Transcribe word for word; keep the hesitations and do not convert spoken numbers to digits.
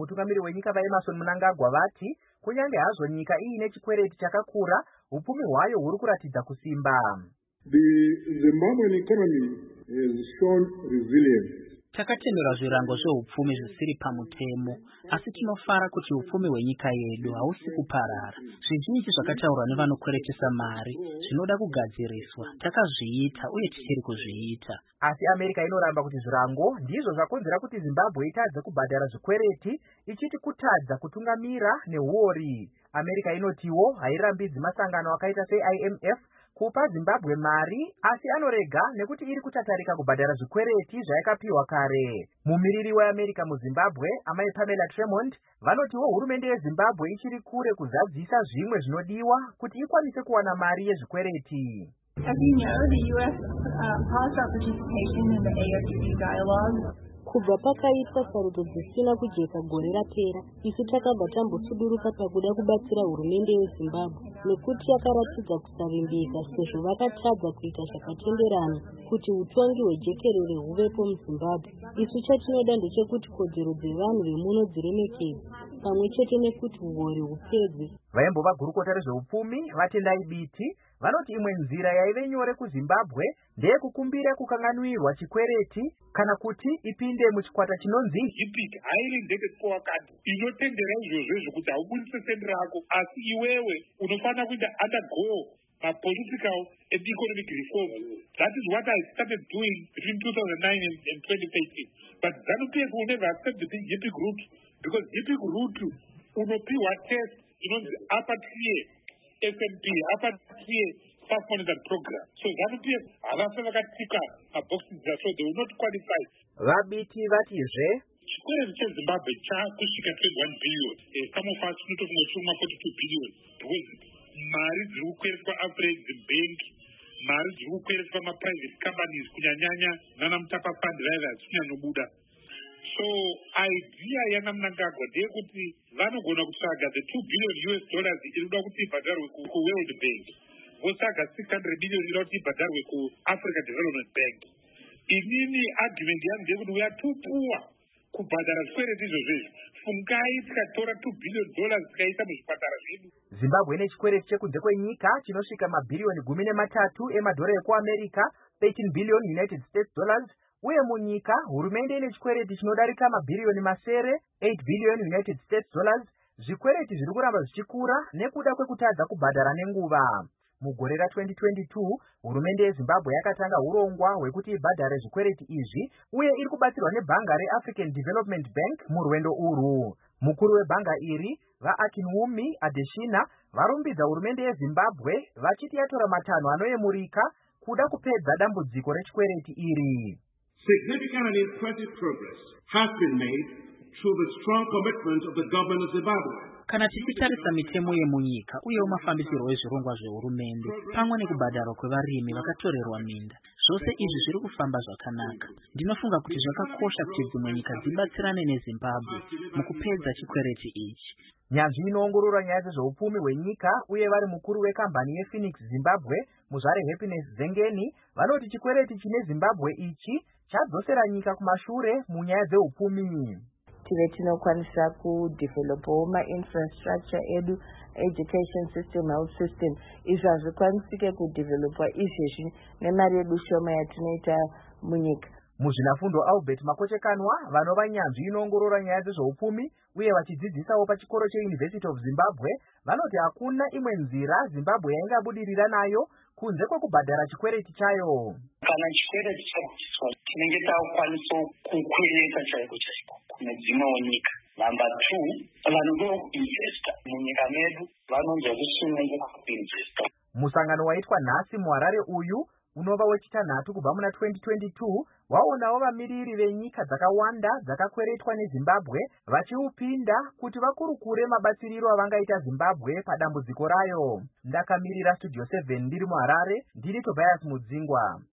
mutungamiri wenyika vaEmerson Mnangagwa vati kunyange hazvo nyika iine chikwereti chakakura, upfumi hwayo huri kuratidza kusimba. The Zimbabwean economy has shown resilience. Takatemera zvirango zveupfumi zvisiri pamutemo, asi tinofara kuti upfumi hwenyika yedu hausi kuparara. Zvizhinji zvakataurwa nevanokweretesa mari zvinoda kugadziriswa, takazviita uye tichiri kuzviita. Asi Amerika inoramba kuti zvirango ndizvo zvakonzera kuti Zimbabwe itadze kubhadhara zvikwereti, ichiti kutadza kutungamira nehuori. Amerika inotiwo hairambidzi masangano akaita se-I M F kupa Zimbabwe mari, asi anorega nekuti iri kutatarika kubhadhara zvikwereti zvayakapiwa kare. Mumiriri weAmerika muZimbabwe, amai Pamela Tremont, vanotiwo hurumende yeZimbabwe ichiri kure kuzadzisa zvimwe zvinodiwa kuti ikwanise kuwana mari yezvikwereti. As you know, the U S um, paused our participation in the A R D C dialogue. Kubva pakaitwa sarudzo dzisina kujeka gore rapera, isu takabva tambosuduruka pakuda kubatsira hurumende yeZimbabwe nekuti yakaratidza kusavimbika sezvo vakatadza kuita zvakatenderana kuti utongi hwejekerere huvepo muZimbabwe. Isu chatinoda ndechekuti kodzero dzevanhu vemuno dziremekedzwe pamwe chete nekuti uori hupedzwe. Vaimbova gurukota rezveupfumi vatendai biti vanoti imwe nzira yaive nyore kuZimbabwe ndeyekukumbira kukanganwirwa chikwereti kana kuti ipinde muchikwata chinonzi JPIC hairi ndege kuwakati inotendera izvozvo zvokuti haubudise sendi rako, asi iwewe unofanira kuita undergo a political and economic reform. That is what I started doing between two thousand nine and, and twenty thirteen. But ZANU-P F will never accept the JPIC route because JPIC route unopiwa test inonzi upper tier S M P, upper tier staff monitored program. So ZANU-P F havasi vakatika maboxes so they will not qualify. Vabiti vatizve chikwereti cheZimbabwe chakusvika twenty-one billion. Uh, some of us notokumosuma forty-two billion because mari dziri kukwereswa Afrexim Bank, mari dziri kukwereswa maprivate companies kunyanyanya nana Mutapa Fund vaiva zvichinyanobuda. So idea yana Mnangagwa ndeyekuti vanogona kutsvaga the two billion U S dollars inoda kuti ibhadharwe kuWorld Bank, votsvaga six hundred million inoda kuti ibhadharwe kuAfrica Development Bank. Inini argument yangu ndeyekuti we are too poor kubhadhara zvikwereti izvozvo. Fungai tikatora two billion dollars tikaisa muzvipatara zvedu. Zimbabwe ine chikwereti chekunze kwenyika chinosvika mabhiriyoni gumi nematatu emadhora ekuAmerika, thirteen billion United States dollars, uye munyika hurumende ine chikwereti chinodarika mabhiriyoni masere, eight billion United States dollars. Zvikwereti zviri kuramba zvichikura nekuda kwekutadza kubhadhara nenguva. Mugore ra-twenty twenty-two, hurumende yeZimbabwe yakatanga urongwa hwekuti ibhadhare zvikwereti izvi, uye iri kubatsirwa nebhanga reAfrican Development Bank murwendo urwu. Mukuru webhanga iri, vaAkinwumi Adesina, varumbidza hurumende yeZimbabwe vachiti yatora matanho anoyemurika kuda kupedza dambudziko rechikwereti iri. Significant and impressive progress has been made through the strong commitment of the government of Zimbabwe. Kana tichitarisa mitemo yemunyika uye mafambisirwo ezvirongwa zvehurumende pamwe nekubhadharwa kwevarimi vakatorerwa minda, zvose izvi zviri kufamba zvakanaka. Ndinofunga kuti zvakakosha kuti dzimwe nyika dzibatsirane neZimbabwe mukupedza chikwereti ichi. Nyanzvi inoongorora nyaya dzezveupfumi hwenyika uye vari mukuru wekambani yePhoenix Zimbabwe, Muzvare Happiness Zengeni, vanoti chikwereti chine Zimbabwe ichi chadzosera nyika kumashure munyaya dzeupfumi. Tive tinokwanisa kudevelopawo ma-infrastructure edu, education system, health system, izvo hazvikwanisike kudevelopa izvezvi nemari yedu shoma yatinoita munyika. Muzvinafundo Albert Makochekanwa, vanova nyanzvi inoongorora nyaya dzezveupfumi uye vachidzidzisawo pachikoro cheUniversity of Zimbabwe, vanoti hakuna imwe nzira Zimbabwe yaingabudirira nayo kunze kwekubhadhara chikwereti chayo. Kana chikwereti chakutiswa tinenge takukwanisa kukwireta chaiko chaiko kune dzimwewo nyika. Number two, vanoda kuinvesta munyika medu vanonzwa kusununguka kuinvesta. Musangano waitwa nhasi muHarare uyu unova wechitanhatu kubva muna twenty twenty-two waonawo vamiriri venyika dzakawanda dzakakweretwa neZimbabwe vachiupinda kuti vakurukure mabatsiriro avangaita Zimbabwe padambudziko rayo. Ndakamirira Studio seven ndiri muHarare, ndiri Tobias Mudzingwa.